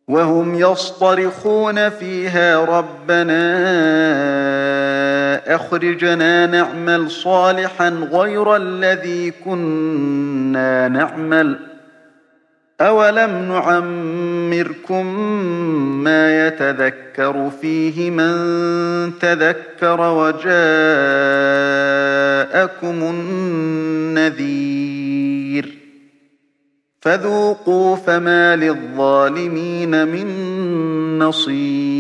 وهم يصطرخون فيها ربنا أخرجنا نعمل صالحا غير الذي كنا نعمل أولم نعمركم ما يتذكر فيه من تذكر وجاءكم النذير فذوقوا فما للظالمين من نصير